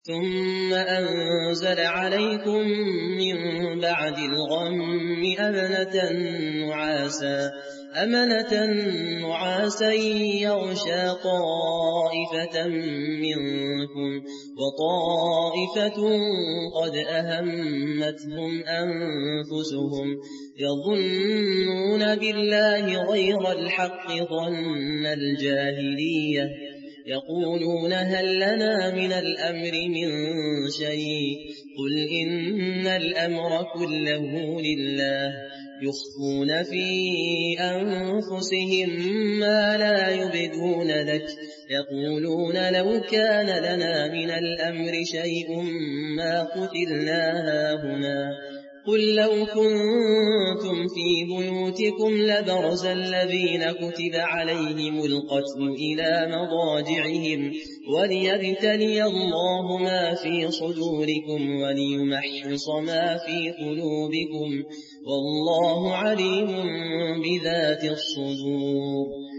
ثم أنزل عليكم من بعد الغم أمنة نعاسا يغشى طائفة منكم وطائفة قد أهمتهم أنفسهم يظنون بالله غير الحق ظن الجاهلية يقولون هل لنا من الأمر من شيء قل إن الأمر كله لله يخفون في أنفسهم ما لا يبدون لك يقولون لو كان لنا من الأمر شيء ما قتلنا هاهنا قل لو كنتم في بيوتكم لبرز الذين كتب عليهم القتل إلى مضاجعهم وليبتلي الله ما في صدوركم وليمحص ما في قلوبكم والله عليم بذات الصدور